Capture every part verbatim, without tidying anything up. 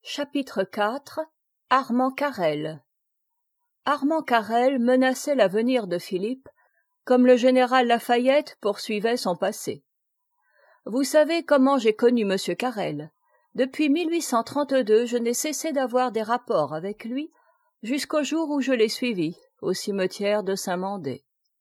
Chapitre quatre. Armand Carrel. Armand Carrel menaçait l'avenir de Philippe, comme le général Lafayette poursuivait son passé. Vous savez comment j'ai connu M. Carrel. Depuis mille huit cent trente-deux, je n'ai cessé d'avoir des rapports avec lui, jusqu'au jour où je l'ai suivi, au cimetière de Saint-Mandé.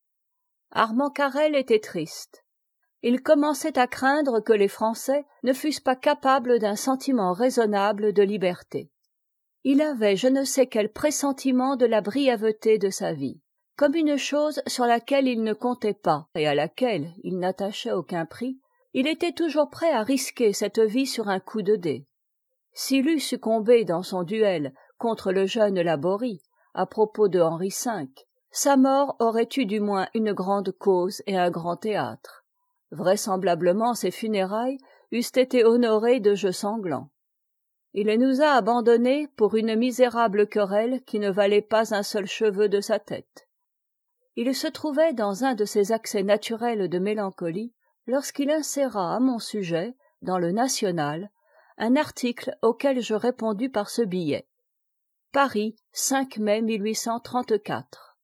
Armand Carrel était triste. Il commençait à craindre que les Français ne fussent pas capables d'un sentiment raisonnable de liberté. Il avait je ne sais quel pressentiment de la brièveté de sa vie, comme une chose sur laquelle il ne comptait pas et à laquelle il n'attachait aucun prix. Il était toujours prêt à risquer cette vie sur un coup de dé. S'il eût succombé dans son duel contre le jeune Laborie, à propos de Henri cinq, sa mort aurait eu du moins une grande cause et un grand théâtre. Vraisemblablement ses funérailles eussent été honorées de jeux sanglants. Il nous a abandonnés pour une misérable querelle qui ne valait pas un seul cheveu de sa tête. Il se trouvait dans un de ces accès naturels de mélancolie lorsqu'il inséra à mon sujet, dans le National, un article auquel je répondis par ce billet. Paris, cinq mai mille huit cent trente-quatre.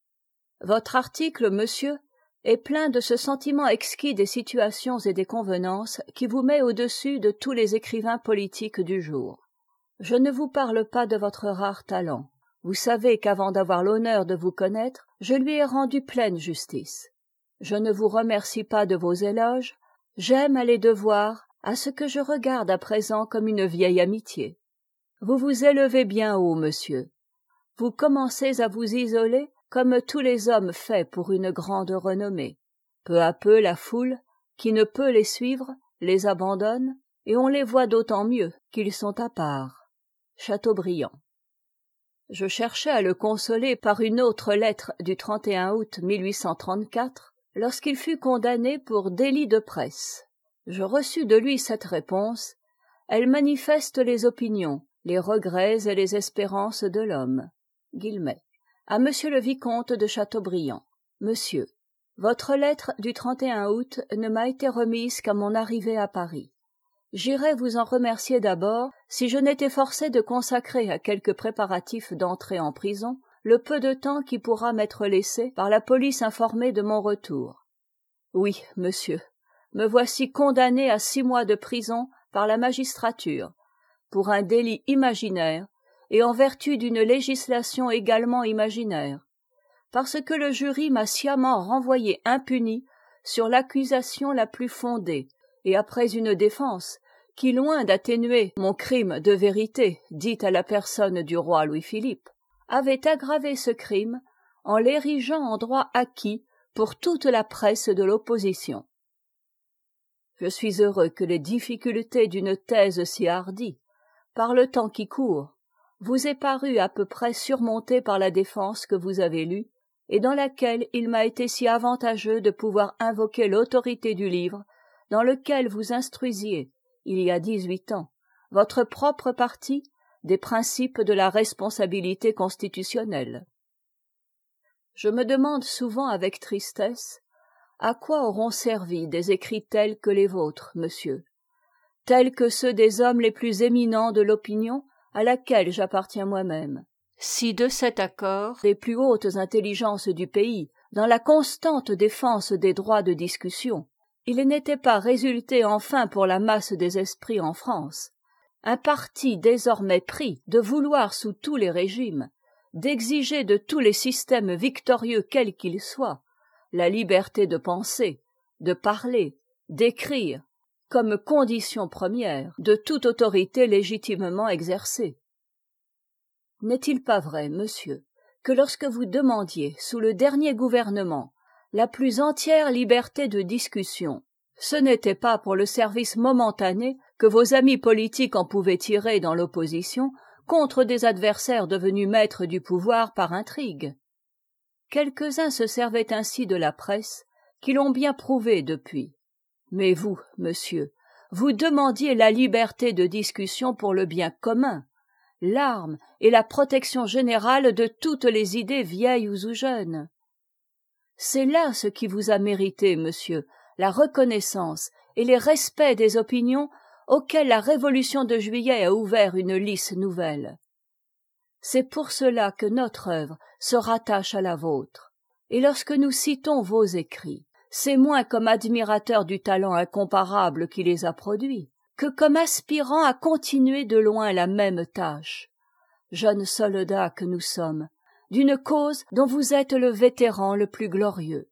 Votre article, monsieur, est plein de ce sentiment exquis des situations et des convenances qui vous met au-dessus de tous les écrivains politiques du jour. Je ne vous parle pas de votre rare talent. Vous savez qu'avant d'avoir l'honneur de vous connaître, je lui ai rendu pleine justice. Je ne vous remercie pas de vos éloges. J'aime à les devoir à ce que je regarde à présent comme une vieille amitié. Vous vous élevez bien haut, monsieur. Vous commencez à vous isoler comme tous les hommes faits pour une grande renommée. Peu à peu, la foule, qui ne peut les suivre, les abandonne, et on les voit d'autant mieux qu'ils sont à part. Chateaubriand. Je cherchais à le consoler par une autre lettre du trente et un août mille huit cent trente-quatre, lorsqu'il fut condamné pour délit de presse. Je reçus de lui cette réponse. Elle manifeste les opinions, les regrets et les espérances de l'homme. Guillemets. À Monsieur le Vicomte de Chateaubriand. Monsieur, votre lettre du trente et un août ne m'a été remise qu'à mon arrivée à Paris. J'irai vous en remercier d'abord si je n'étais forcé de consacrer à quelques préparatifs d'entrée en prison le peu de temps qui pourra m'être laissé par la police informée de mon retour. Oui, monsieur, me voici condamné à six mois de prison par la magistrature, pour un délit imaginaire, et en vertu d'une législation également imaginaire, parce que le jury m'a sciemment renvoyé impuni sur l'accusation la plus fondée, et après une défense qui, loin d'atténuer mon crime de vérité dit à la personne du roi Louis-Philippe, avait aggravé ce crime en l'érigeant en droit acquis pour toute la presse de l'opposition. Je suis heureux que les difficultés d'une thèse si hardie, par le temps qui court, vous est paru à peu près surmonté par la défense que vous avez lue, et dans laquelle il m'a été si avantageux de pouvoir invoquer l'autorité du livre, dans lequel vous instruisiez, il y a dix-huit ans, votre propre parti des principes de la responsabilité constitutionnelle. Je me demande souvent avec tristesse à quoi auront servi des écrits tels que les vôtres, monsieur, tels que ceux des hommes les plus éminents de l'opinion à laquelle j'appartiens moi-même, si de cet accord des plus hautes intelligences du pays, dans la constante défense des droits de discussion, il n'était pas résulté enfin pour la masse des esprits en France un parti désormais pris de vouloir sous tous les régimes, d'exiger de tous les systèmes victorieux quels qu'ils soient, la liberté de penser, de parler, d'écrire, comme condition première de toute autorité légitimement exercée. N'est-il pas vrai, monsieur, que lorsque vous demandiez, sous le dernier gouvernement, la plus entière liberté de discussion, ce n'était pas pour le service momentané que vos amis politiques en pouvaient tirer dans l'opposition contre des adversaires devenus maîtres du pouvoir par intrigue? Quelques-uns se servaient ainsi de la presse, qui l'ont bien prouvé depuis. Mais vous, monsieur, vous demandiez la liberté de discussion pour le bien commun, l'arme et la protection générale de toutes les idées vieilles ou jeunes. C'est là ce qui vous a mérité, monsieur, la reconnaissance et les respects des opinions auxquels la Révolution de Juillet a ouvert une lice nouvelle. C'est pour cela que notre œuvre se rattache à la vôtre, et lorsque nous citons vos écrits, c'est moins comme admirateurs du talent incomparable qui les a produits, que comme aspirant à continuer de loin la même tâche, jeunes soldats que nous sommes, d'une cause dont vous êtes le vétéran le plus glorieux.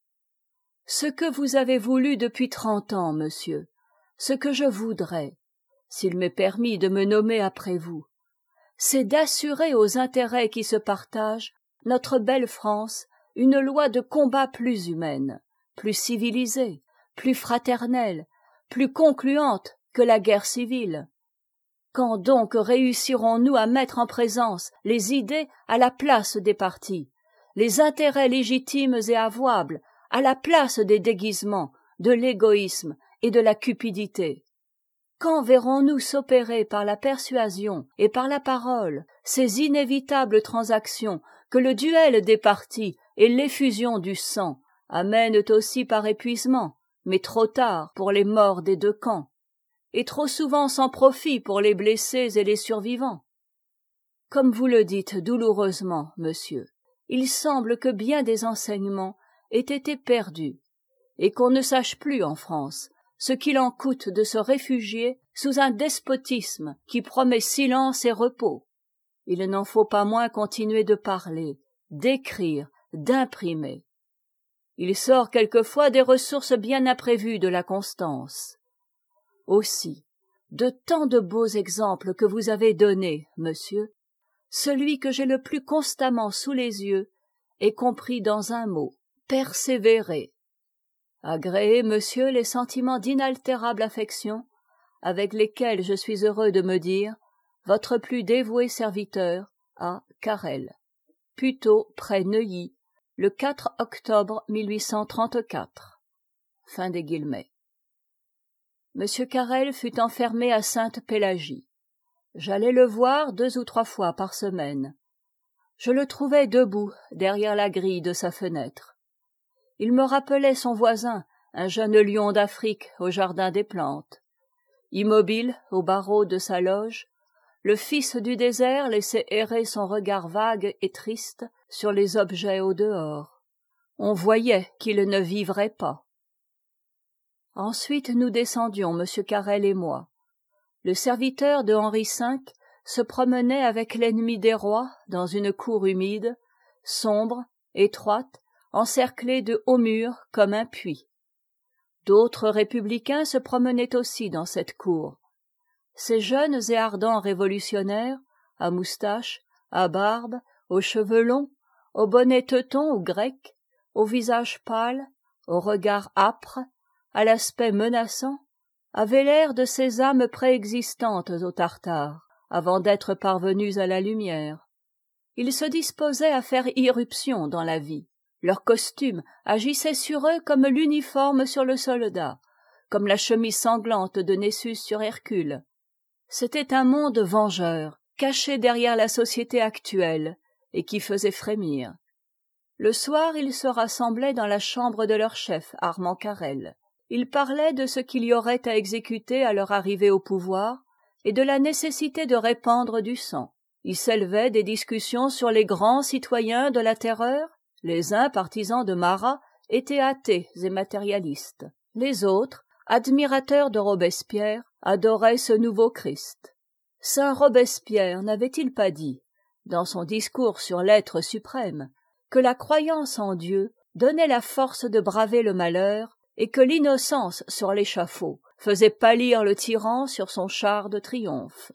Ce que vous avez voulu depuis trente ans, monsieur, ce que je voudrais, s'il m'est permis de me nommer après vous, c'est d'assurer aux intérêts qui se partagent notre belle France une loi de combat plus humaine, plus civilisée, plus fraternelle, plus concluante que la guerre civile. Quand donc réussirons-nous à mettre en présence les idées à la place des partis, les intérêts légitimes et avouables à la place des déguisements, de l'égoïsme et de la cupidité? Quand verrons-nous s'opérer par la persuasion et par la parole ces inévitables transactions que le duel des partis et l'effusion du sang amènent aussi par épuisement, mais trop tard pour les morts des deux camps, et trop souvent sans profit pour les blessés et les survivants? Comme vous le dites douloureusement, monsieur, il semble que bien des enseignements aient été perdus, et qu'on ne sache plus en France ce qu'il en coûte de se réfugier sous un despotisme qui promet silence et repos. Il n'en faut pas moins continuer de parler, d'écrire, d'imprimer. Il sort quelquefois des ressources bien imprévues de la constance. Aussi, de tant de beaux exemples que vous avez donnés, monsieur, celui que j'ai le plus constamment sous les yeux est compris dans un mot: persévérer. Agréez, monsieur, les sentiments d'inaltérable affection avec lesquels je suis heureux de me dire votre plus dévoué serviteur, A. Carrel. Puteaux, près Neuilly, le quatre octobre mille huit cent trente-quatre. Fin des guillemets. Monsieur Carrel fut enfermé à Sainte-Pélagie. J'allais le voir deux ou trois fois par semaine. Je le trouvais debout derrière la grille de sa fenêtre. Il me rappelait son voisin, un jeune lion d'Afrique au jardin des plantes. Immobile au barreau de sa loge, le fils du désert laissait errer son regard vague et triste sur les objets au dehors. On voyait qu'il ne vivrait pas. Ensuite nous descendions, monsieur Carrel et moi. Le serviteur de Henri cinq se promenait avec l'ennemi des rois dans une cour humide, sombre, étroite, encerclée de hauts murs comme un puits. D'autres républicains se promenaient aussi dans cette cour. Ces jeunes et ardents révolutionnaires, à moustaches, à barbe, aux cheveux longs, au bonnet teuton ou grec, au visage pâle, au regard âpre, à l'aspect menaçant, avaient l'air de ces âmes préexistantes aux Tartares, avant d'être parvenus à la lumière. Ils se disposaient à faire irruption dans la vie. Leur costume agissait sur eux comme l'uniforme sur le soldat, comme la chemise sanglante de Nessus sur Hercule. C'était un monde vengeur, caché derrière la société actuelle, et qui faisait frémir. Le soir, ils se rassemblaient dans la chambre de leur chef, Armand Carrel. Ils parlaient de ce qu'il y aurait à exécuter à leur arrivée au pouvoir, et de la nécessité de répandre du sang. Il s'élevait des discussions sur les grands citoyens de la terreur. Les uns, partisans de Marat, étaient athées et matérialistes. Les autres, admirateurs de Robespierre, adoraient ce nouveau Christ. Saint Robespierre n'avait-il pas dit, dans son discours sur l'être suprême, que la croyance en Dieu donnait la force de braver le malheur et que l'innocence sur l'échafaud faisait pâlir le tyran sur son char de triomphe?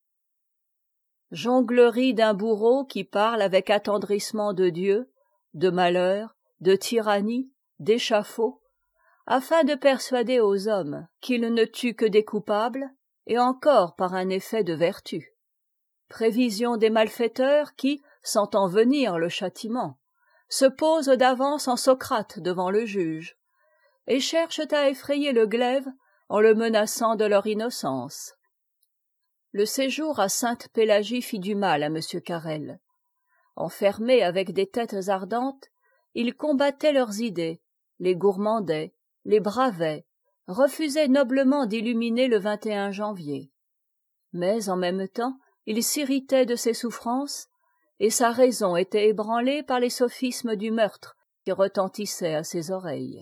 Jonglerie d'un bourreau qui parle avec attendrissement de Dieu, de malheur, de tyrannie, d'échafaud, afin de persuader aux hommes qu'ils ne tuent que des coupables, et encore par un effet de vertu. Prévision des malfaiteurs qui, sentant venir le châtiment, se posent d'avance en Socrate devant le juge, et cherchent à effrayer le glaive en le menaçant de leur innocence. Le séjour à Sainte-Pélagie fit du mal à M. Carrel. Enfermés avec des têtes ardentes, ils combattaient leurs idées, les gourmandaient, les bravaient, refusait noblement d'illuminer le vingt et un janvier. Mais en même temps, il s'irritait de ses souffrances, et sa raison était ébranlée par les sophismes du meurtre qui retentissaient à ses oreilles.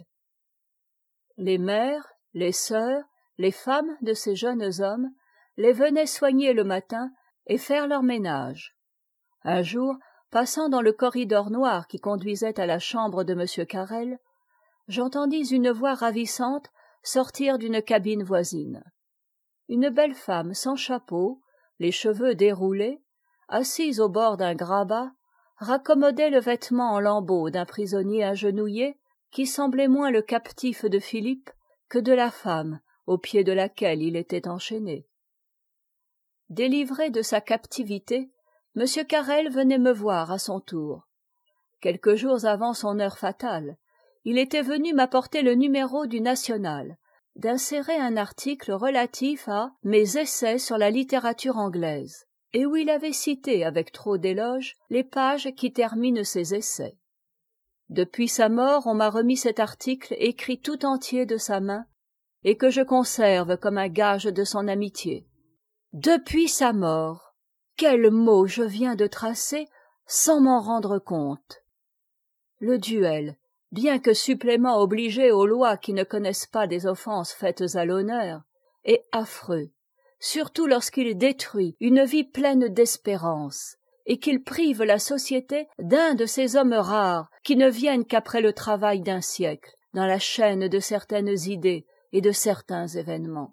Les mères, les sœurs, les femmes de ces jeunes hommes les venaient soigner le matin et faire leur ménage. Un jour, passant dans le corridor noir qui conduisait à la chambre de M. Carrel, j'entendis une voix ravissante sortir d'une cabine voisine. Une belle femme sans chapeau, les cheveux déroulés, assise au bord d'un grabat, raccommodait le vêtement en lambeaux d'un prisonnier agenouillé qui semblait moins le captif de Philippe que de la femme au pied de laquelle il était enchaîné. Délivré de sa captivité, M. Carrel venait me voir à son tour. Quelques jours avant son heure fatale, il était venu m'apporter le numéro du National, d'insérer un article relatif à « Mes essais sur la littérature anglaise », et où il avait cité avec trop d'éloges les pages qui terminent ses essais. Depuis sa mort, on m'a remis cet article écrit tout entier de sa main, et que je conserve comme un gage de son amitié. Depuis sa mort, quel mot je viens de tracer sans m'en rendre compte. Le duel, bien que supplément obligé aux lois qui ne connaissent pas des offenses faites à l'honneur, est affreux, surtout lorsqu'il détruit une vie pleine d'espérance, et qu'il prive la société d'un de ces hommes rares qui ne viennent qu'après le travail d'un siècle, dans la chaîne de certaines idées et de certains événements.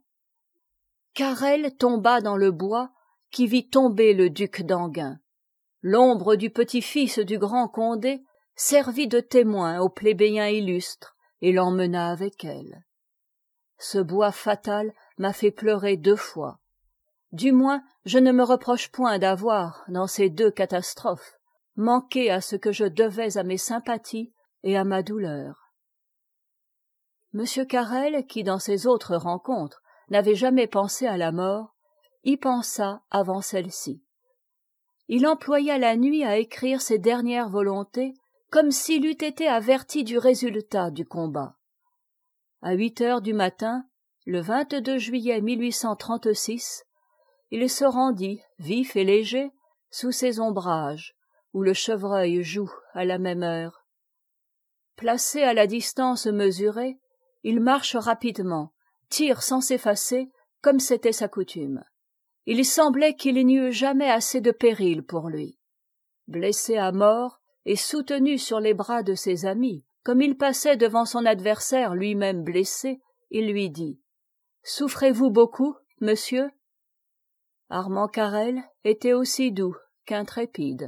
Carrel tomba dans le bois qui vit tomber le duc d'Enghien. L'ombre du petit-fils du grand Condé servit de témoin aux plébéiens illustres et l'emmena avec elle. Ce bois fatal m'a fait pleurer deux fois. Du moins, je ne me reproche point d'avoir, dans ces deux catastrophes, manqué à ce que je devais à mes sympathies et à ma douleur. M. Carrel, qui dans ses autres rencontres n'avait jamais pensé à la mort, y pensa avant celle-ci. Il employa la nuit à écrire ses dernières volontés, comme s'il eût été averti du résultat du combat. À huit heures du matin, le vingt-deux juillet mille huit cent trente-six, il se rendit, vif et léger, sous ces ombrages, où le chevreuil joue à la même heure. Placé à la distance mesurée, il marche rapidement, tire sans s'effacer, comme c'était sa coutume. Il semblait qu'il n'y eût jamais assez de péril pour lui. Blessé à mort et soutenu sur les bras de ses amis, comme il passait devant son adversaire lui-même blessé, il lui dit « Souffrez-vous beaucoup, monsieur ?» Armand Carrel était aussi doux qu'intrépide.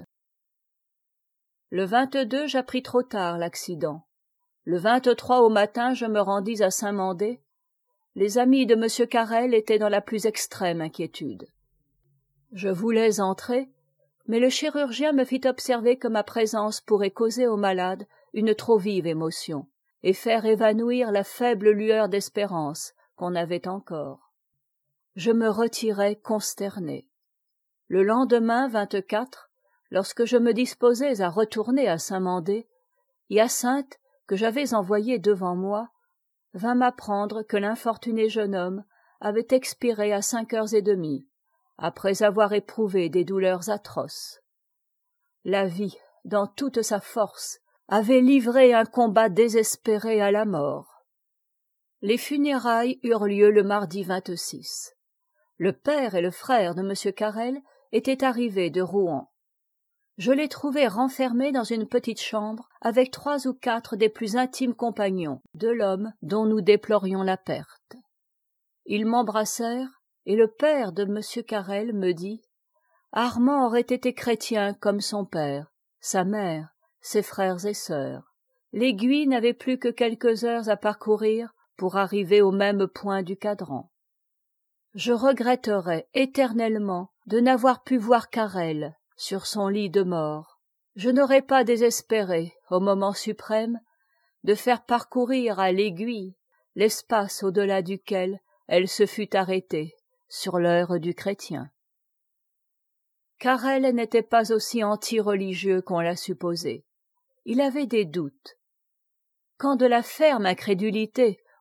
Le vingt-deux, j'appris trop tard l'accident. Le vingt-trois au matin, je me rendis à Saint-Mandé. Les amis de M. Carrel étaient dans la plus extrême inquiétude. Je voulais entrer, mais le chirurgien me fit observer que ma présence pourrait causer au malade une trop vive émotion et faire évanouir la faible lueur d'espérance qu'on avait encore. Je me retirai consterné. Le lendemain vingt-quatre, lorsque je me disposais à retourner à Saint-Mandé, Hyacinthe, que j'avais envoyée devant moi, vint m'apprendre que l'infortuné jeune homme avait expiré à cinq heures et demie, après avoir éprouvé des douleurs atroces. La vie, dans toute sa force, avait livré un combat désespéré à la mort. Les funérailles eurent lieu le mardi vingt-six. Le père et le frère de M. Carrel étaient arrivés de Rouen. Je les trouvai renfermés dans une petite chambre avec trois ou quatre des plus intimes compagnons de l'homme dont nous déplorions la perte. Ils m'embrassèrent et le père de M. Carrel me dit « Armand aurait été chrétien comme son père, sa mère, ses frères et sœurs. L'aiguille n'avait plus que quelques heures à parcourir pour arriver au même point du cadran. Je regretterais éternellement de n'avoir pu voir Carrel sur son lit de mort. Je n'aurais pas désespéré, au moment suprême, de faire parcourir à l'aiguille l'espace au-delà duquel elle se fût arrêtée sur l'heure du chrétien. » Carrel n'était pas aussi anti-religieux qu'on l'a supposé. Il avait des doutes. Quand de la ferme incrédulité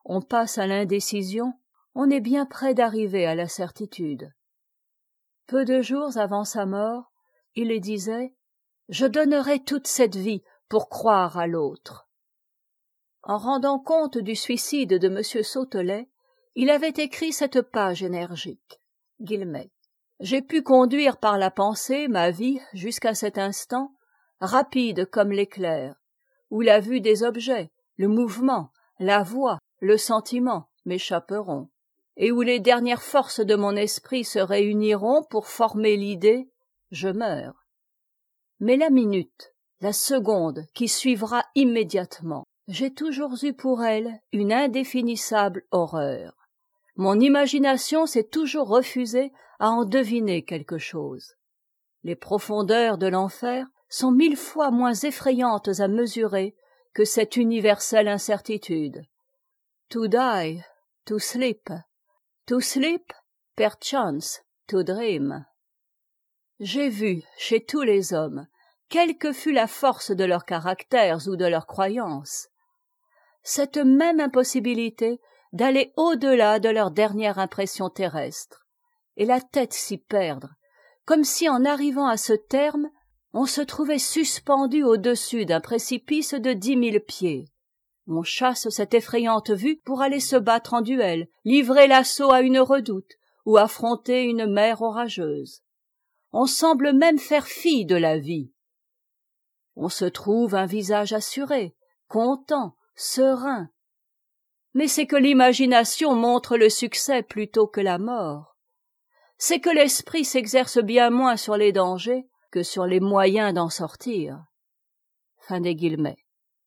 on passe à l'indécision, on est bien près d'arriver à la certitude. Peu de jours avant sa mort, il disait « Je donnerai toute cette vie pour croire à l'autre ». En rendant compte du suicide de M. Sautelet, il avait écrit cette page énergique. Guillemets. J'ai pu conduire par la pensée ma vie jusqu'à cet instant, rapide comme l'éclair, où la vue des objets, le mouvement, la voix, le sentiment m'échapperont, et où les dernières forces de mon esprit se réuniront pour former l'idée, je meurs. Mais la minute, la seconde qui suivra immédiatement, j'ai toujours eu pour elle une indéfinissable horreur. Mon imagination s'est toujours refusée à en deviner quelque chose. Les profondeurs de l'enfer sont mille fois moins effrayantes à mesurer que cette universelle incertitude. To die, to sleep, to sleep, perchance, to dream. J'ai vu chez tous les hommes, quelle que fût la force de leurs caractères ou de leurs croyances, cette même impossibilité d'aller au-delà de leur dernière impression terrestre, et la tête s'y perdre, comme si en arrivant à ce terme, on se trouvait suspendu au-dessus d'un précipice de dix mille pieds. On chasse cette effrayante vue pour aller se battre en duel, livrer l'assaut à une redoute, ou affronter une mer orageuse. On semble même faire fi de la vie. On se trouve un visage assuré, content, serein. Mais c'est que l'imagination montre le succès plutôt que la mort. C'est que l'esprit s'exerce bien moins sur les dangers que sur les moyens d'en sortir. Fin des guillemets.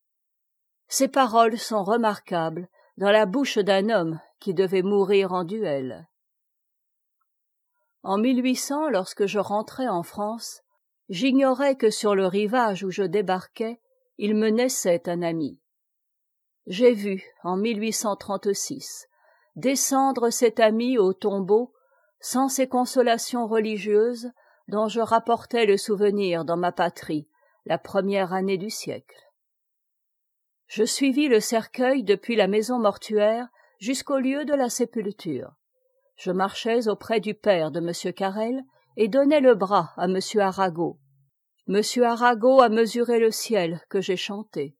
Ces paroles sont remarquables dans la bouche d'un homme qui devait mourir en duel. En mille huit cents, lorsque je rentrais en France, j'ignorais que sur le rivage où je débarquais, il me naissait un ami. J'ai vu, en mille huit cent trente-six, descendre cet ami au tombeau sans ces consolations religieuses dont je rapportais le souvenir dans ma patrie la première année du siècle. Je suivis le cercueil depuis la maison mortuaire jusqu'au lieu de la sépulture. Je marchais auprès du père de M. Carrel et donnais le bras à M. Arago. M. Arago a mesuré le ciel que j'ai chanté.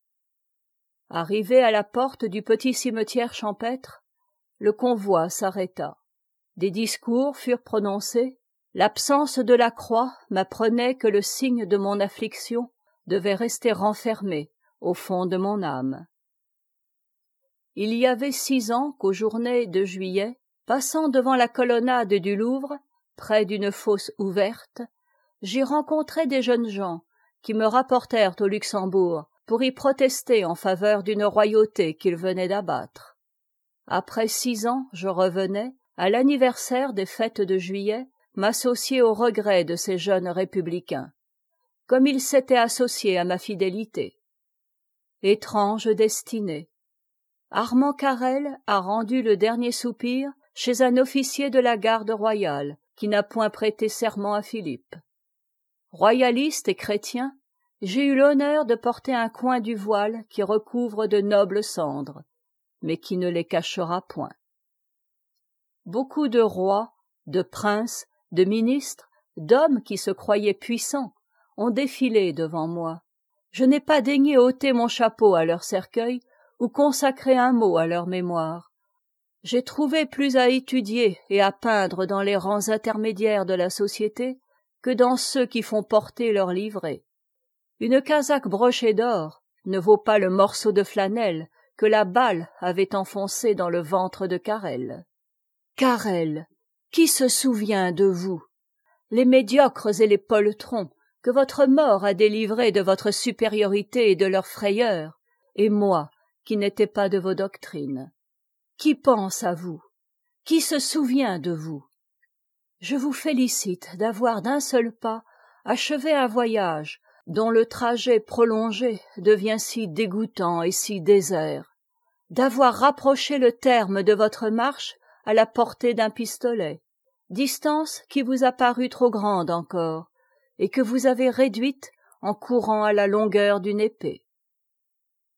Arrivé à la porte du petit cimetière champêtre, le convoi s'arrêta. Des discours furent prononcés. L'absence de la croix m'apprenait que le signe de mon affliction devait rester renfermé au fond de mon âme. Il y avait six ans qu'aux journées de juillet, passant devant la colonnade du Louvre, près d'une fosse ouverte, j'y rencontrai des jeunes gens qui me rapportèrent au Luxembourg pour y protester en faveur d'une royauté qu'ils venaient d'abattre. Après six ans, je revenais, à l'anniversaire des fêtes de juillet, m'associer aux regrets de ces jeunes républicains, comme ils s'étaient associés à ma fidélité. Étrange destinée. Armand Carrel a rendu le dernier soupir chez un officier de la garde royale qui n'a point prêté serment à Philippe. Royaliste et chrétien, j'ai eu l'honneur de porter un coin du voile qui recouvre de nobles cendres, mais qui ne les cachera point. Beaucoup de rois, de princes, de ministres, d'hommes qui se croyaient puissants, ont défilé devant moi. Je n'ai pas daigné ôter mon chapeau à leur cercueil ou consacrer un mot à leur mémoire. J'ai trouvé plus à étudier et à peindre dans les rangs intermédiaires de la société que dans ceux qui font porter leur livrée. Une casaque brochée d'or ne vaut pas le morceau de flanelle que la balle avait enfoncé dans le ventre de Carrel. Carrel, qui se souvient de vous, les médiocres et les poltrons que votre mort a délivrés de votre supériorité et de leur frayeur, et moi, qui n'étais pas de vos doctrines? Qui pense à vous? Qui se souvient de vous? Je vous félicite d'avoir d'un seul pas achevé un voyage dont le trajet prolongé devient si dégoûtant et si désert, d'avoir rapproché le terme de votre marche à la portée d'un pistolet, distance qui vous a paru trop grande encore, et que vous avez réduite en courant à la longueur d'une épée.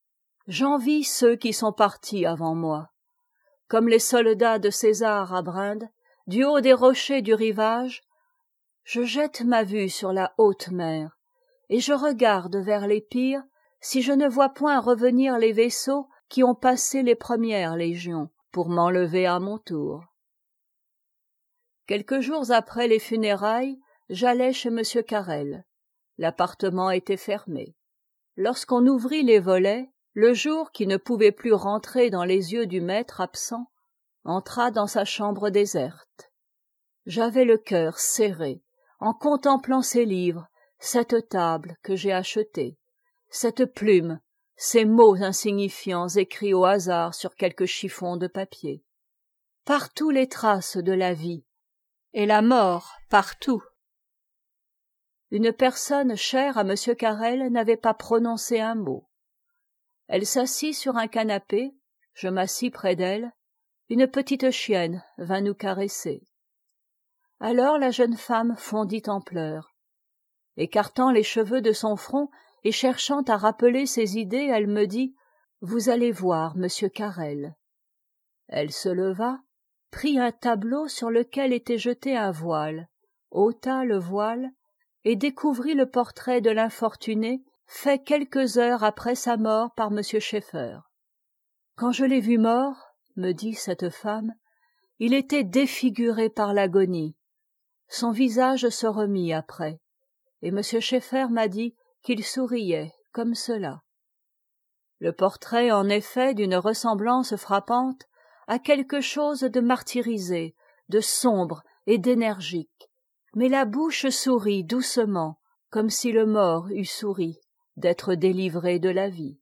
J'envie ceux qui sont partis avant moi. Comme les soldats de César à Brinde, du haut des rochers du rivage, je jette ma vue sur la haute mer, et je regarde vers l'Épire si je ne vois point revenir les vaisseaux qui ont passé les premières légions pour m'enlever à mon tour. Quelques jours après les funérailles, j'allai chez M. Carrel. L'appartement était fermé. Lorsqu'on ouvrit les volets, le jour qui ne pouvait plus rentrer dans les yeux du maître absent entra dans sa chambre déserte. J'avais le cœur serré en contemplant ces livres, cette table que j'ai achetée, cette plume, ces mots insignifiants écrits au hasard sur quelque chiffon de papier. Partout les traces de la vie, et la mort partout. Une personne chère à M. Carrel n'avait pas prononcé un mot. Elle s'assit sur un canapé, je m'assis près d'elle, une petite chienne vint nous caresser. Alors la jeune femme fondit en pleurs. Écartant les cheveux de son front et cherchant à rappeler ses idées, elle me dit « Vous allez voir, monsieur Carrel. » Elle se leva, prit un tableau sur lequel était jeté un voile, ôta le voile et découvrit le portrait de l'infortuné fait quelques heures après sa mort par M. Schaeffer. « Quand je l'ai vu mort, me dit cette femme, il était défiguré par l'agonie. Son visage se remit après, et M. Schaeffer m'a dit qu'il souriait comme cela. » Le portrait, en effet, d'une ressemblance frappante, a quelque chose de martyrisé, de sombre et d'énergique, mais la bouche sourit doucement, comme si le mort eût souri d'être délivré de la vie.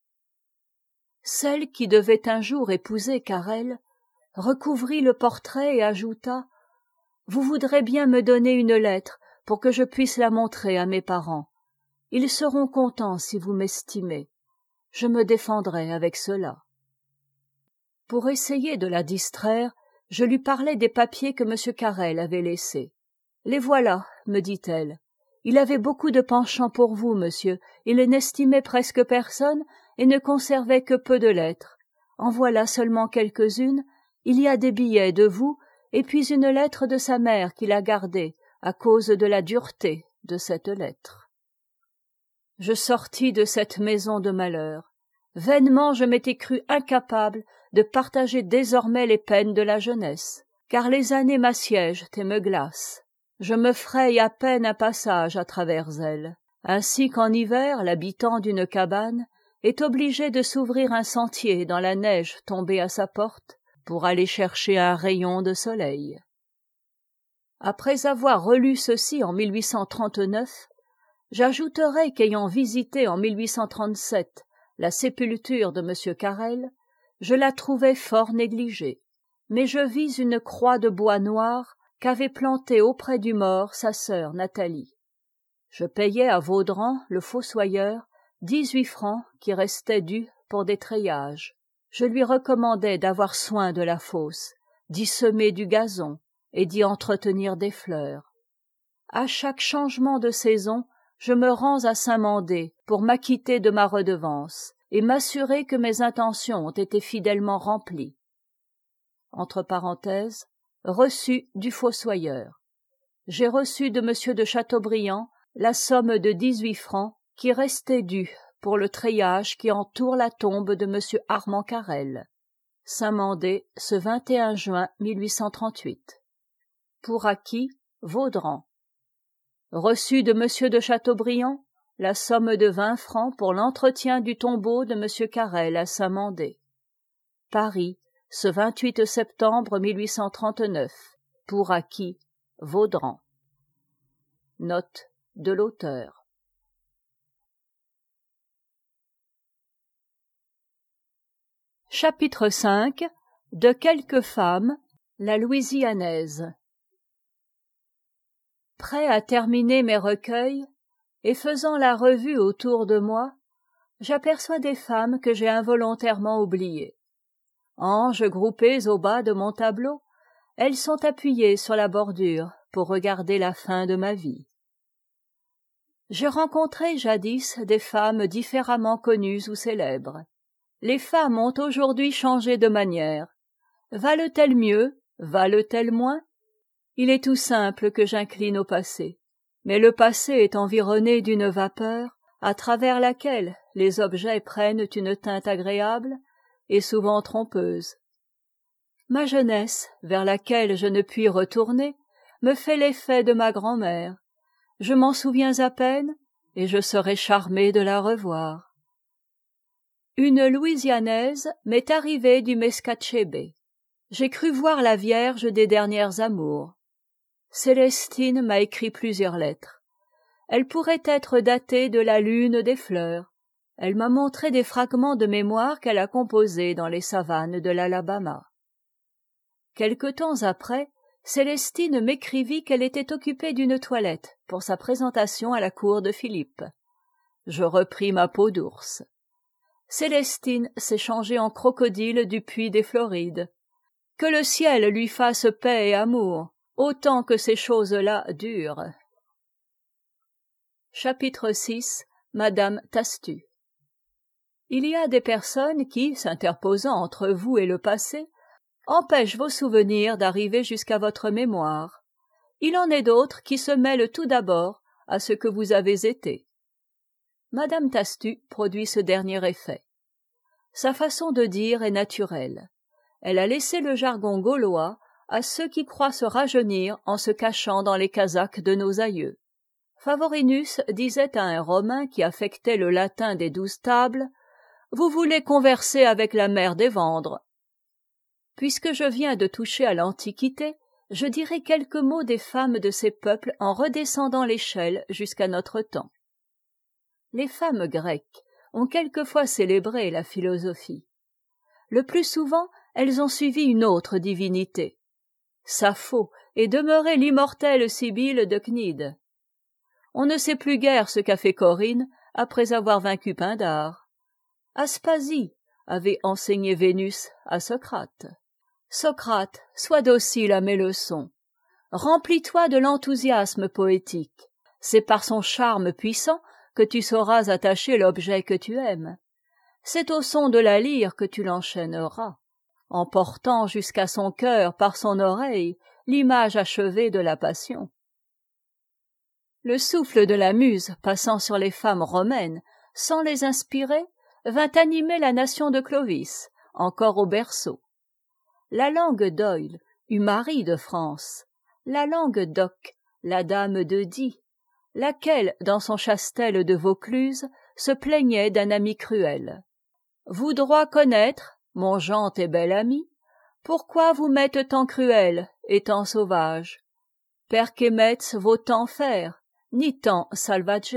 Celle qui devait un jour épouser Carrel recouvrit le portrait et ajouta « Vous voudrez bien me donner une lettre pour que je puisse la montrer à mes parents. Ils seront contents si vous m'estimez. Je me défendrai avec cela. » Pour essayer de la distraire, je lui parlai des papiers que M. Carrel avait laissés. « Les voilà, me dit-elle. Il avait beaucoup de penchant pour vous, monsieur. Il n'estimait presque personne et ne conservait que peu de lettres. En voilà seulement quelques-unes. Il y a des billets de vous, et puis une lettre de sa mère qu'il a gardée à cause de la dureté de cette lettre. » Je sortis de cette maison de malheur. Vainement je m'étais cru incapable de partager désormais les peines de la jeunesse, car les années m'assiègent et me glacent. Je me fraye à peine un passage à travers elles, ainsi qu'en hiver l'habitant d'une cabane est obligé de s'ouvrir un sentier dans la neige tombée à sa porte pour aller chercher un rayon de soleil. Après avoir relu ceci en mille huit cent trente-neuf, j'ajouterai qu'ayant visité en mille huit cent trente-sept la sépulture de M. Carrel, je la trouvai fort négligée, mais je vis une croix de bois noir qu'avait plantée auprès du mort sa sœur Nathalie. Je payai à Vaudran, le fossoyeur, dix-huit francs qui restaient dus pour des treillages. Je lui recommandai d'avoir soin de la fosse, d'y semer du gazon et d'y entretenir des fleurs. À chaque changement de saison, je me rends à Saint-Mandé pour m'acquitter de ma redevance et m'assurer que mes intentions ont été fidèlement remplies. Entre parenthèses, reçu du fossoyeur. J'ai reçu de M. de Chateaubriand la somme de dix-huit francs qui restait due pour le treillage qui entoure la tombe de M. Armand Carrel. Saint-Mandé, ce vingt et un juin mille huit cent trente-huit. Pour acquis, Vaudran. Reçu de M. de Chateaubriand la somme de vingt francs pour l'entretien du tombeau de M. Carrel à Saint-Mandé. Paris, ce vingt-huit septembre mille huit cent trente-neuf. Pour acquis, Vaudran. Note de l'auteur. Chapitre cinq. De quelques femmes, la louisianaise. Prêt à terminer mes recueils, et faisant la revue autour de moi, j'aperçois des femmes que j'ai involontairement oubliées. Anges groupées au bas de mon tableau, elles sont appuyées sur la bordure pour regarder la fin de ma vie. J'ai rencontré jadis des femmes différemment connues ou célèbres. Les femmes ont aujourd'hui changé de manière. Valent-elles mieux? Valent-elles moins? Il est tout simple que j'incline au passé. Mais le passé est environné d'une vapeur à travers laquelle les objets prennent une teinte agréable et souvent trompeuse. Ma jeunesse, vers laquelle je ne puis retourner, me fait l'effet de ma grand-mère. Je m'en souviens à peine, et je serais charmé de la revoir. Une Louisianaise m'est arrivée du Mescachebe. J'ai cru voir la Vierge des dernières amours. Célestine m'a écrit plusieurs lettres. Elle pourrait être datée de la lune des fleurs. Elle m'a montré des fragments de mémoire qu'elle a composés dans les savanes de l'Alabama. Quelque temps après, Célestine m'écrivit qu'elle était occupée d'une toilette pour sa présentation à la cour de Philippe. Je repris ma peau d'ours. Célestine s'est changée en crocodile du puits des Florides. Que le ciel lui fasse paix et amour, autant que ces choses-là durent. Chapitre six. Madame Tastu. Il y a des personnes qui, s'interposant entre vous et le passé, empêchent vos souvenirs d'arriver jusqu'à votre mémoire. Il en est d'autres qui se mêlent tout d'abord à ce que vous avez été. Madame Tastu produit ce dernier effet. Sa façon de dire est naturelle. Elle a laissé le jargon gaulois à ceux qui croient se rajeunir en se cachant dans les casaques de nos aïeux. Favorinus disait à un Romain qui affectait le latin des douze tables « Vous voulez converser avec la mère des Vendres ». Puisque je viens de toucher à l'Antiquité, je dirai quelques mots des femmes de ces peuples en redescendant l'échelle jusqu'à notre temps. Les femmes grecques ont quelquefois célébré la philosophie. Le plus souvent, elles ont suivi une autre divinité. Sappho est demeurée l'immortelle Sibylle de Cnide. On ne sait plus guère ce qu'a fait Corinne après avoir vaincu Pindare. Aspasie avait enseigné Vénus à Socrate. Socrate, sois docile à mes leçons. Remplis-toi de l'enthousiasme poétique. C'est par son charme puissant que tu sauras attacher l'objet que tu aimes. C'est au son de la lyre que tu l'enchaîneras, en portant jusqu'à son cœur par son oreille l'image achevée de la passion. Le souffle de la muse passant sur les femmes romaines, sans les inspirer, vint animer la nation de Clovis, encore au berceau. La langue d'Oyle eut Marie de France, la langue d'Oc, la dame de Die, laquelle, dans son chastel de Vaucluse, se plaignait d'un ami cruel. Vous droit connaître, mon gent et bel ami, pourquoi vous m'êtes tant cruel et tant sauvage? Perquemetz vaut tant faire, ni tant salvage.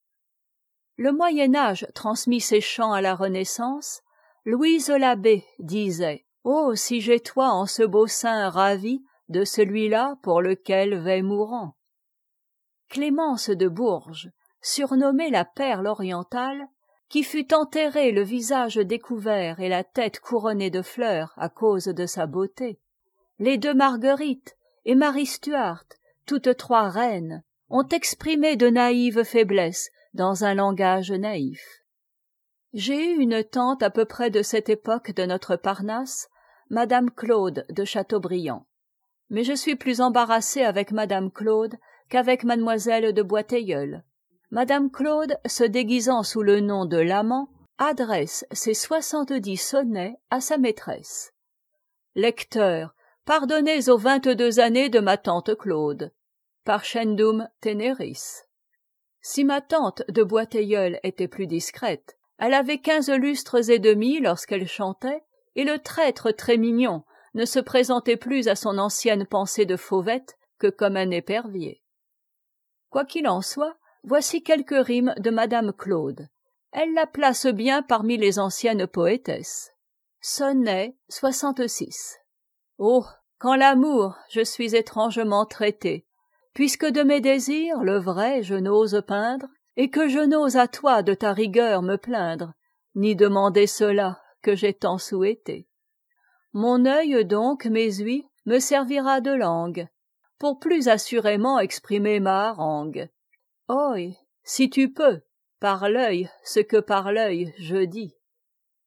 Le Moyen-Âge transmit ses chants à la Renaissance. Louise Labbé disait « Oh, si j'ai toi en ce beau sein ravi de celui-là pour lequel vais mourant ». Clémence de Bourges, surnommée la perle orientale, qui fut enterrée le visage découvert et la tête couronnée de fleurs à cause de sa beauté. Les deux Marguerite et Marie Stuart, toutes trois reines, ont exprimé de naïves faiblesses dans un langage naïf. J'ai eu une tante à peu près de cette époque de notre Parnasse, Madame Claude de Chateaubriand. Mais je suis plus embarrassée avec Madame Claude qu'avec Mademoiselle de Boisteilleul. Madame Claude, se déguisant sous le nom de l'amant, adresse ses soixante-dix sonnets à sa maîtresse. Lecteur, pardonnez aux vingt-deux années de ma tante Claude. Parcendum teneris. Si ma tante de Boisteilleul était plus discrète, elle avait quinze lustres et demi lorsqu'elle chantait, et le traître très mignon ne se présentait plus à son ancienne pensée de fauvette que comme un épervier. Quoi qu'il en soit, voici quelques rimes de Madame Claude. Elle la place bien parmi les anciennes poétesses. Sonnet soixante-six. Oh, qu'en l'amour je suis étrangement traitée, puisque de mes désirs le vrai je n'ose peindre, et que je n'ose à toi de ta rigueur me plaindre, ni demander cela que j'ai tant souhaité. Mon œil donc, mes ouïes, me servira de langue, pour plus assurément exprimer ma harangue. Oh, si tu peux, par l'œil ce que par l'œil je dis.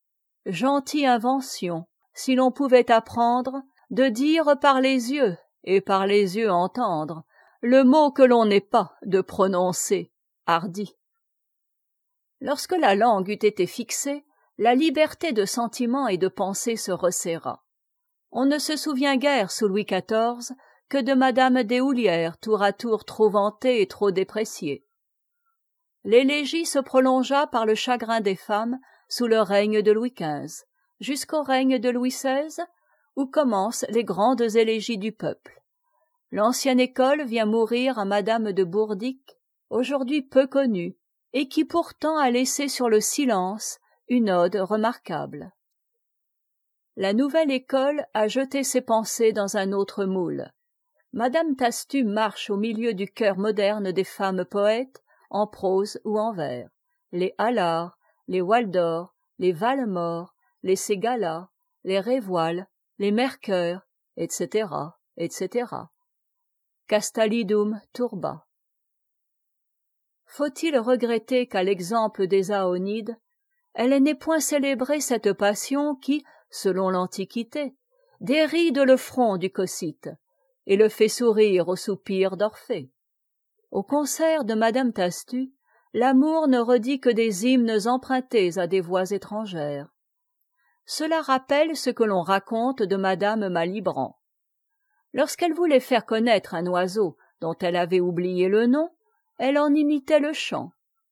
Gentille invention, si l'on pouvait apprendre de dire par les yeux et par les yeux entendre le mot que l'on n'est pas de prononcer, hardi. Lorsque la langue eut été fixée, la liberté de sentiment et de pensée se resserra. On ne se souvient guère sous Louis quatorze que de Madame Deshoulières, tour à tour trop vantée et trop dépréciée. L'élégie se prolongea par le chagrin des femmes sous le règne de Louis quinze, jusqu'au règne de Louis seize, où commencent les grandes élégies du peuple. L'ancienne école vient mourir à Madame de Bourdic, aujourd'hui peu connue, et qui pourtant a laissé sur le silence une ode remarquable. La nouvelle école a jeté ses pensées dans un autre moule. Madame Tastu marche au milieu du cœur moderne des femmes poètes, en prose ou en vers. Les Allard, les Waldor, les Valmore, les Ségala, les Révoil, les Mercœur, et cætera, et cætera. Castalidum turba. Faut-il regretter qu'à l'exemple des Aonides, elle n'ait point célébré cette passion qui, selon l'Antiquité, déride le front du Cocyte et le fait sourire au soupir d'Orphée. Au concert de Madame Tastu, l'amour ne redit que des hymnes empruntés à des voix étrangères. Cela rappelle ce que l'on raconte de Madame Malibran. Lorsqu'elle voulait faire connaître un oiseau dont elle avait oublié le nom, elle en imitait le chant.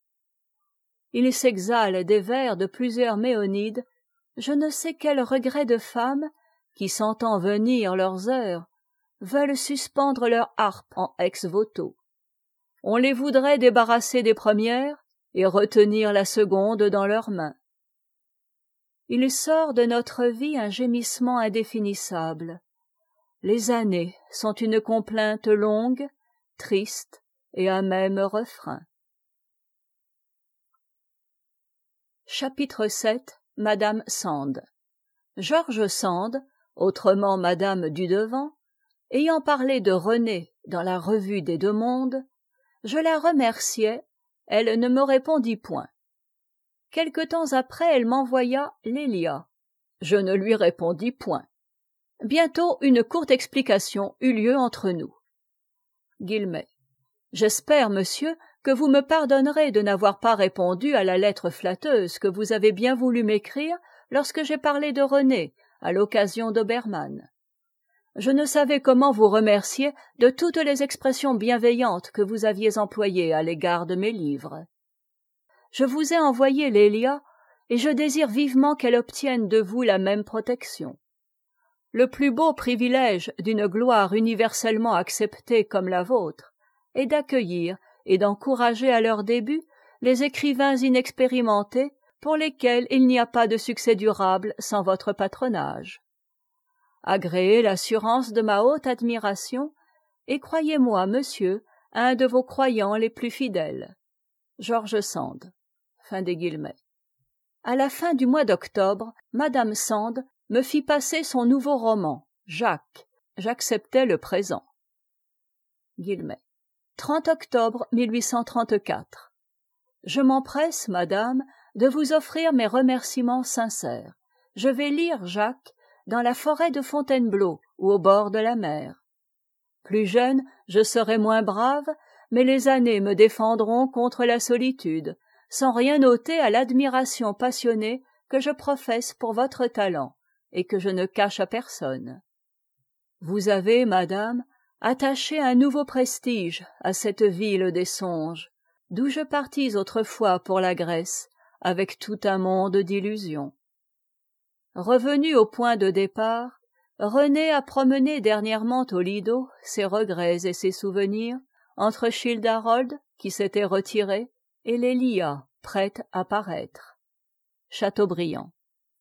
Il s'exhale des vers de plusieurs méonides, je ne sais quel regret de femmes qui, sentant venir leurs heures, veulent suspendre leur harpe en ex-voto. On les voudrait débarrasser des premières et retenir la seconde dans leurs mains. Il sort de notre vie un gémissement indéfinissable. Les années sont une complainte longue, triste et à même refrain. Chapitre sept. Madame Sand. George Sand, autrement Madame Dudevant, ayant parlé de René dans la Revue des Deux Mondes, je la remerciai, elle ne me répondit point. Quelque temps après, elle m'envoya Lélia. Je ne lui répondis point. Bientôt, une courte explication eut lieu entre nous. Guillemets. J'espère, monsieur, que vous me pardonnerez de n'avoir pas répondu à la lettre flatteuse que vous avez bien voulu m'écrire lorsque j'ai parlé de René, à l'occasion d'Obermann. Je ne savais comment vous remercier de toutes les expressions bienveillantes que vous aviez employées à l'égard de mes livres. Je vous ai envoyé Lélia, et je désire vivement qu'elle obtienne de vous la même protection. Le plus beau privilège d'une gloire universellement acceptée comme la vôtre est d'accueillir et d'encourager à leur début les écrivains inexpérimentés pour lesquels il n'y a pas de succès durable sans votre patronage. Agréez l'assurance de ma haute admiration et croyez-moi, monsieur, un de vos croyants les plus fidèles. George Sand. Fin des guillemets. À la fin du mois d'octobre, Madame Sand me fit passer son nouveau roman, Jacques. J'acceptais le présent. Guillemets. trente octobre mille huit cent trente-quatre. Je m'empresse, madame, de vous offrir mes remerciements sincères. Je vais lire Jacques dans la forêt de Fontainebleau ou au bord de la mer. Plus jeune, je serai moins brave, mais les années me défendront contre la solitude, sans rien ôter à l'admiration passionnée que je professe pour votre talent et que je ne cache à personne. Vous avez, madame, attaché un nouveau prestige à cette ville des songes, d'où je partis autrefois pour la Grèce, avec tout un monde d'illusions. Revenu au point de départ, René a promené dernièrement au Lido ses regrets et ses souvenirs entre Childe-Harold, qui s'était retiré, et Lélia, prête à paraître. Chateaubriand.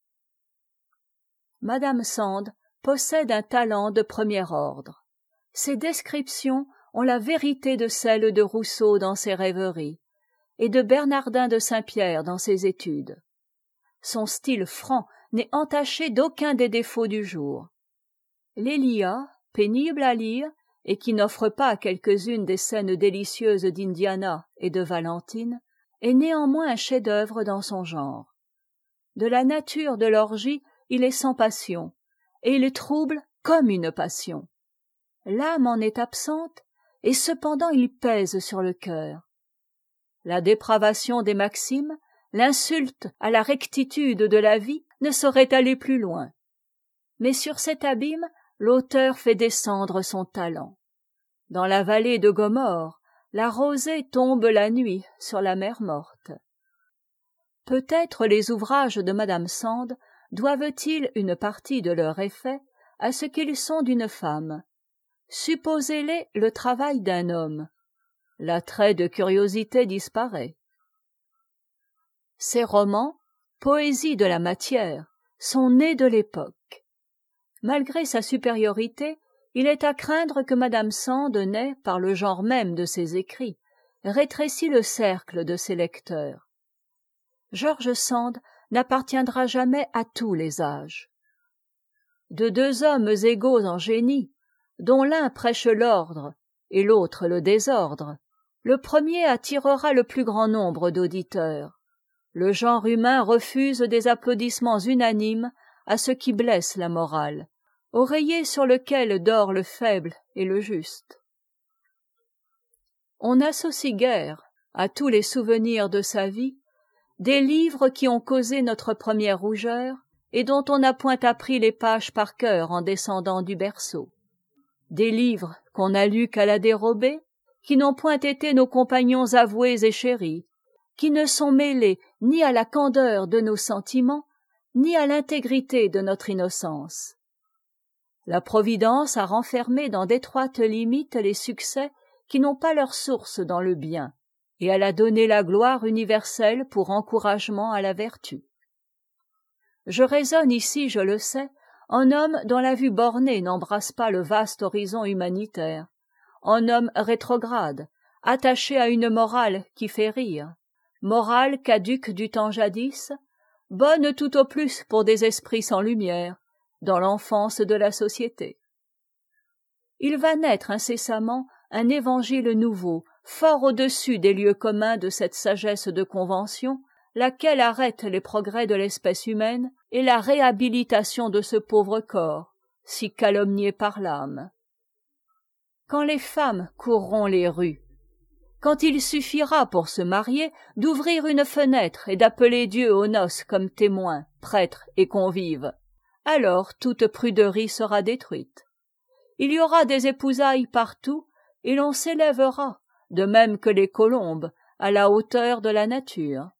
Madame Sand possède un talent de premier ordre. Ses descriptions ont la vérité de celles de Rousseau dans ses rêveries et de Bernardin de Saint-Pierre dans ses études. Son style franc n'est entaché d'aucun des défauts du jour. Lélia, pénible à lire et qui n'offre pas quelques-unes des scènes délicieuses d'Indiana et de Valentine, est néanmoins un chef-d'œuvre dans son genre. De la nature de l'orgie, il est sans passion, et il trouble comme une passion. L'âme en est absente, et cependant il pèse sur le cœur. La dépravation des maximes, l'insulte à la rectitude de la vie ne saurait aller plus loin. Mais sur cet abîme, l'auteur fait descendre son talent. Dans la vallée de Gomorrhe, la rosée tombe la nuit sur la mer morte. Peut-être les ouvrages de Madame Sand doivent-ils une partie de leur effet à ce qu'ils sont d'une femme. Supposez-les le travail d'un homme. L'attrait de curiosité disparaît. Ces romans, poésie de la matière, sont nés de l'époque. Malgré sa supériorité, il est à craindre que Madame Sand n'ait, par le genre même de ses écrits, rétréci le cercle de ses lecteurs. George Sand n'appartiendra jamais à tous les âges. De deux hommes égaux en génie, dont l'un prêche l'ordre et l'autre le désordre, le premier attirera le plus grand nombre d'auditeurs. Le genre humain refuse des applaudissements unanimes à ce qui blesse la morale, oreiller sur lequel dort le faible et le juste. On n'associe guère à tous les souvenirs de sa vie des livres qui ont causé notre première rougeur et dont on n'a point appris les pages par cœur en descendant du berceau. Des livres qu'on n'a lus qu'à la dérobée, qui n'ont point été nos compagnons avoués et chéris, qui ne sont mêlés ni à la candeur de nos sentiments, ni à l'intégrité de notre innocence. La Providence a renfermé dans d'étroites limites les succès qui n'ont pas leur source dans le bien, et elle a donné la gloire universelle pour encouragement à la vertu. Je raisonne ici, je le sais, en homme dont la vue bornée n'embrasse pas le vaste horizon humanitaire, en homme rétrograde, attaché à une morale qui fait rire, morale caduque du temps jadis, bonne tout au plus pour des esprits sans lumière, dans l'enfance de la société. Il va naître incessamment un évangile nouveau, fort au-dessus des lieux communs de cette sagesse de convention, laquelle arrête les progrès de l'espèce humaine et la réhabilitation de ce pauvre corps, si calomnié par l'âme. Quand les femmes courront les rues, quand il suffira pour se marier d'ouvrir une fenêtre et d'appeler Dieu aux noces comme témoin, prêtre et convive, alors toute pruderie sera détruite. Il y aura des épousailles partout et l'on s'élèvera, de même que les colombes, à la hauteur de la nature.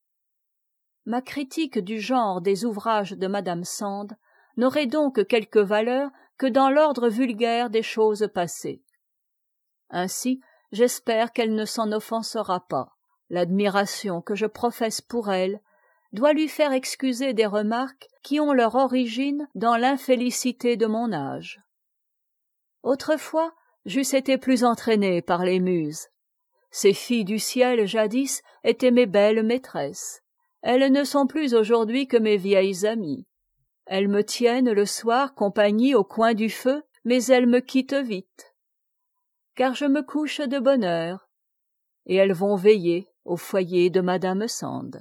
Ma critique du genre des ouvrages de Madame Sand n'aurait donc quelque valeur que dans l'ordre vulgaire des choses passées. Ainsi, j'espère qu'elle ne s'en offensera pas. L'admiration que je professe pour elle doit lui faire excuser des remarques qui ont leur origine dans l'infélicité de mon âge. Autrefois, j'eusse été plus entraîné par les muses. Ces filles du ciel, jadis, étaient mes belles maîtresses. Elles ne sont plus aujourd'hui que mes vieilles amies. Elles me tiennent le soir compagnie au coin du feu, mais elles me quittent vite, car je me couche de bonne heure, et elles vont veiller au foyer de Madame Sand.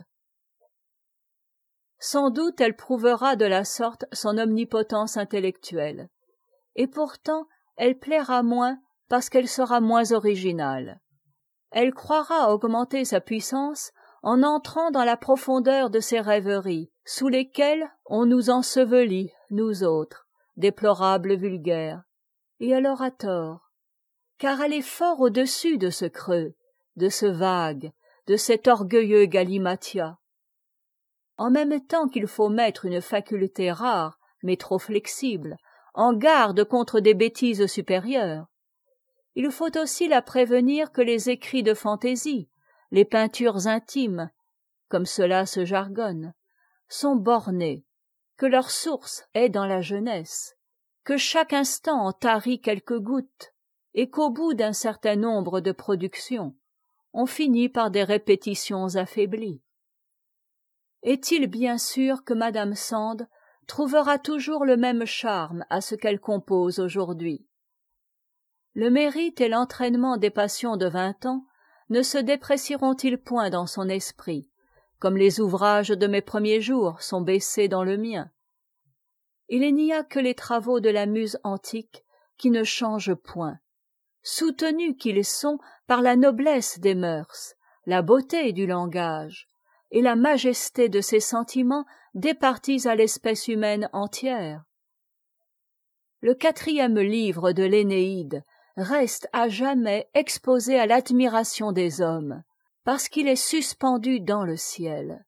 Sans doute elle prouvera de la sorte son omnipotence intellectuelle, et pourtant elle plaira moins parce qu'elle sera moins originale. Elle croira augmenter sa puissance en entrant dans la profondeur de ces rêveries, sous lesquelles on nous ensevelit, nous autres, déplorables vulgaires. Et elle aura tort, car elle est fort au-dessus de ce creux, de ce vague, de cet orgueilleux galimatia. En même temps qu'il faut mettre une faculté rare, mais trop flexible, en garde contre des bêtises supérieures, il faut aussi la prévenir que les écrits de fantaisie, les peintures intimes, comme cela se jargonne, sont bornés, que leur source est dans la jeunesse, que chaque instant en tarit quelques gouttes, et qu'au bout d'un certain nombre de productions, on finit par des répétitions affaiblies. Est-il bien sûr que Madame Sand trouvera toujours le même charme à ce qu'elle compose aujourd'hui? Le mérite et l'entraînement des passions de vingt ans ne se déprécieront-ils point dans son esprit, comme les ouvrages de mes premiers jours sont baissés dans le mien. Il n'y a que les travaux de la muse antique qui ne changent point, soutenus qu'ils sont par la noblesse des mœurs, la beauté du langage et la majesté de ces sentiments départis à l'espèce humaine entière. Le quatrième livre de l'Énéide reste à jamais exposé à l'admiration des hommes, parce qu'il est suspendu dans le ciel.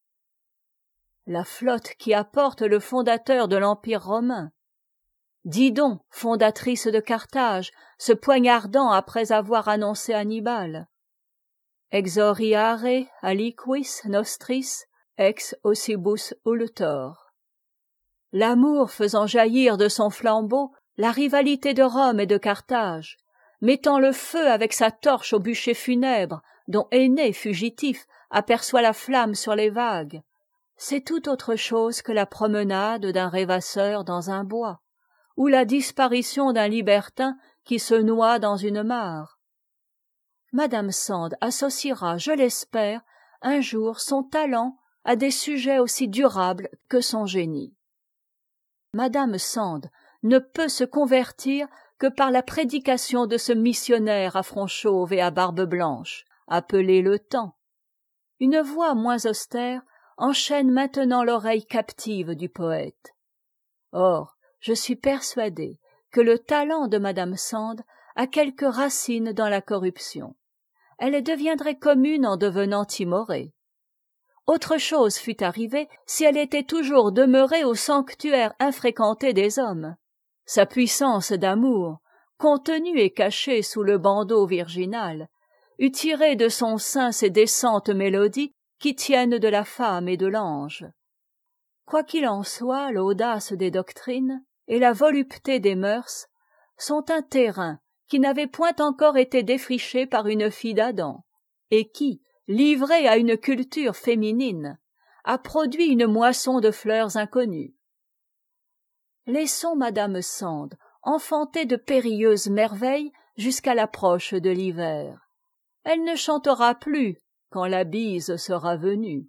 La flotte qui apporte le fondateur de l'Empire romain, Didon, fondatrice de Carthage, se poignardant après avoir annoncé Hannibal, Exoriare aliquis nostris ex ossibus ultor. L'amour faisant jaillir de son flambeau la rivalité de Rome et de Carthage, mettant le feu avec sa torche au bûcher funèbre dont Énée, fugitif, aperçoit la flamme sur les vagues, c'est tout autre chose que la promenade d'un rêvasseur dans un bois, ou la disparition d'un libertin qui se noie dans une mare. Madame Sand associera, je l'espère, un jour son talent à des sujets aussi durables que son génie. Madame Sand ne peut se convertir que par la prédication de ce missionnaire à front chauve et à barbe blanche, appelé le temps. Une voix moins austère enchaîne maintenant l'oreille captive du poète. Or, je suis persuadée que le talent de Madame Sand a quelques racines dans la corruption. Elle deviendrait commune en devenant timorée. Autre chose fût arrivée si elle était toujours demeurée au sanctuaire infréquenté des hommes. Sa puissance d'amour, contenue et cachée sous le bandeau virginal, eût tiré de son sein ces décentes mélodies qui tiennent de la femme et de l'ange. Quoi qu'il en soit, l'audace des doctrines et la volupté des mœurs sont un terrain qui n'avait point encore été défriché par une fille d'Adam, et qui, livrée à une culture féminine, a produit une moisson de fleurs inconnues. Laissons Madame Sand enfanter de périlleuses merveilles jusqu'à l'approche de l'hiver. Elle ne chantera plus quand la bise sera venue.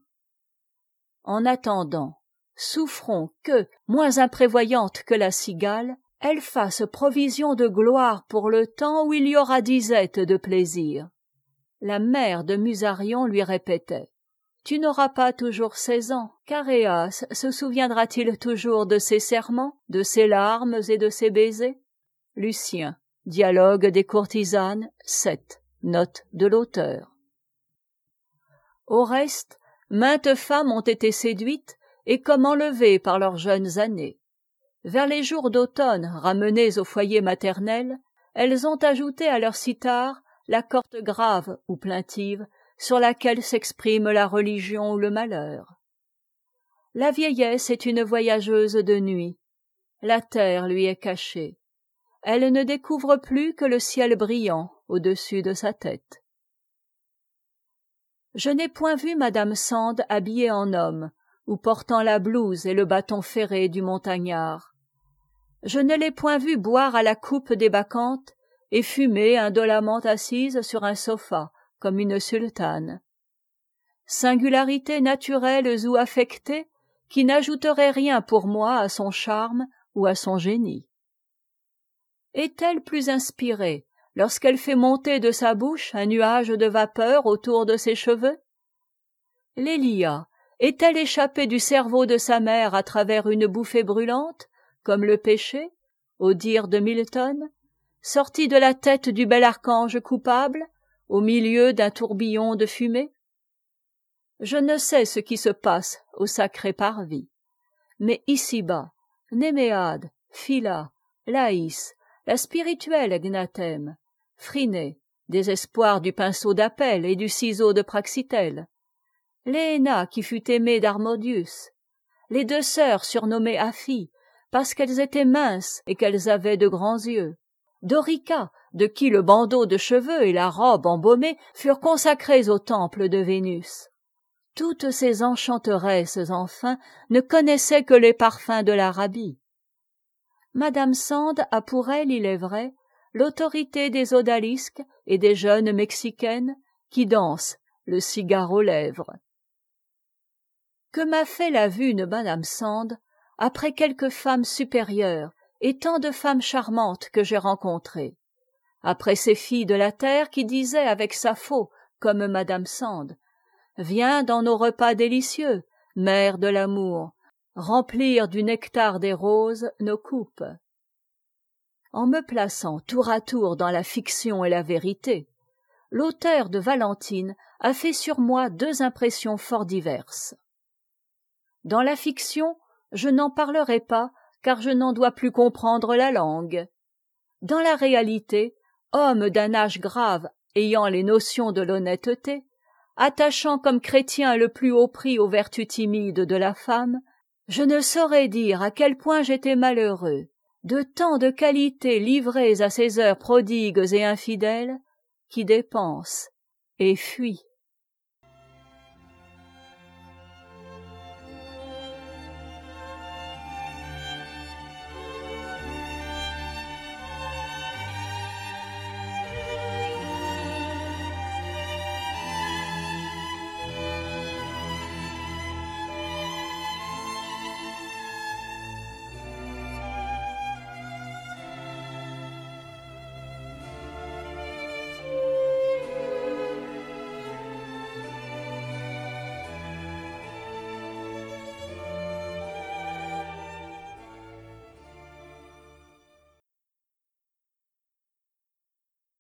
En attendant, souffrons que, moins imprévoyante que la cigale, elle fasse provision de gloire pour le temps où il y aura disette de plaisir. La mère de Musarion lui répétait: « Tu n'auras pas toujours seize ans, qu'Aréas se souviendra-t-il toujours de ses serments, de ses larmes et de ses baisers ?» Lucien, Dialogue des courtisanes, sept, note de l'auteur. Au reste, maintes femmes ont été séduites et comme enlevées par leurs jeunes années. Vers les jours d'automne ramenées au foyer maternel, elles ont ajouté à leur cithare la corde grave ou plaintive sur laquelle s'exprime la religion ou le malheur. La vieillesse est une voyageuse de nuit. La terre lui est cachée. Elle ne découvre plus que le ciel brillant au-dessus de sa tête. Je n'ai point vu Madame Sand habillée en homme, ou portant la blouse et le bâton ferré du montagnard. Je ne l'ai point vue boire à la coupe des bacchantes et fumer indolemment assise sur un sofa, comme une sultane. Singularités naturelles ou affectées qui n'ajouteraient rien pour moi à son charme ou à son génie. Est-elle plus inspirée lorsqu'elle fait monter de sa bouche un nuage de vapeur autour de ses cheveux? Lélia est-elle échappée du cerveau de sa mère à travers une bouffée brûlante, comme le péché, au dire de Milton, sortie de la tête du bel archange coupable, au milieu d'un tourbillon de fumée? Je ne sais ce qui se passe au sacré parvis, mais ici-bas, Néméade, Phila, Laïs, la spirituelle Gnatème, Phryné, désespoir du pinceau d'Apelle et du ciseau de Praxitèle, Léna qui fut aimée d'Harmodius, les deux sœurs surnommées Aphie, parce qu'elles étaient minces et qu'elles avaient de grands yeux, Dorica, de qui le bandeau de cheveux et la robe embaumée furent consacrés au temple de Vénus. Toutes ces enchanteresses, enfin, ne connaissaient que les parfums de l'Arabie. Madame Sand a pour elle, il est vrai, l'autorité des odalisques et des jeunes mexicaines qui dansent, le cigare aux lèvres. que m'a fait la vue de madame Sand après quelques femmes supérieures et tant de femmes charmantes que j'ai rencontrées, après ces filles de la terre qui disaient avec Sappho comme madame Sand: viens dans nos repas délicieux, mère de l'amour, remplir du nectar des roses nos coupes. En me plaçant tour à tour dans la fiction et la vérité, l'auteur de Valentine a fait sur moi deux impressions fort diverses. Dans la fiction, je n'en parlerai pas, car je n'en dois plus comprendre la langue. Dans la réalité, homme d'un âge grave, ayant les notions de l'honnêteté, attachant comme chrétien le plus haut prix aux vertus timides de la femme, je ne saurais dire à quel point j'étais malheureux de tant de qualités livrées à ces heures prodigues et infidèles, qui dépensent et fuient.